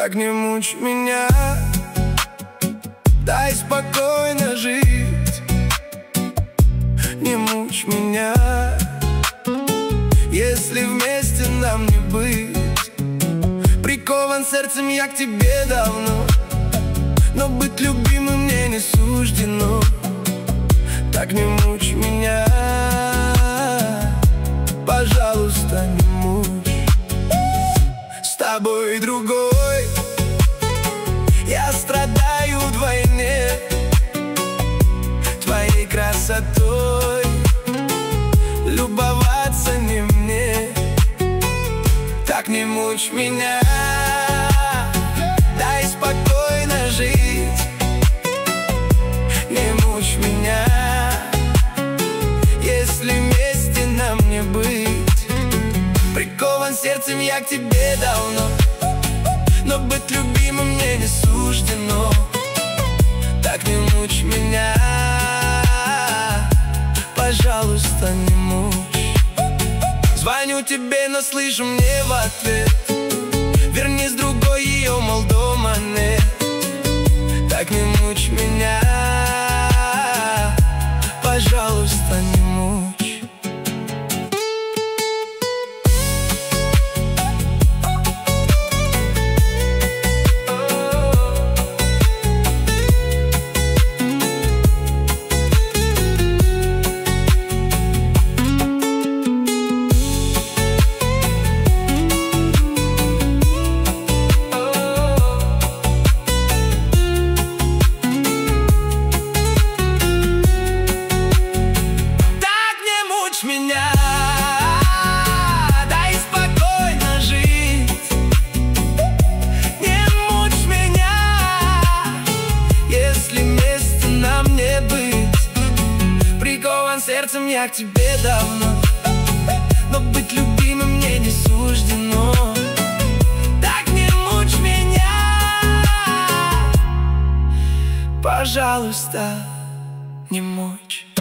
Так не мучь меня, дай спокойно жить. Не мучь меня, если вместе нам не быть. Прикован сердцем я к тебе давно, но быть любимым мне не суждено. Так не мучь меня, пожалуйста, не мучь. С тобой другой я страдаю вдвойне, твоей красотой любоваться не мне. Так не мучь меня, дай спокойно жить. Не мучь меня, если вместе нам не быть. Прикован сердцем я к тебе давно, но быть любимым мне не суждено. Так не мучь меня, пожалуйста, не мучь. Звоню тебе, но слышу мне в ответ: верни с другой, ее, мол, дома нет. Так не мучь меня, пожалуйста, не мучь. Меня, дай спокойно жить. Не мучь меня, если вместе нам не быть. Прикован сердцем я к тебе давно, но быть любимым мне не суждено. Так не мучь меня, пожалуйста, не мучь.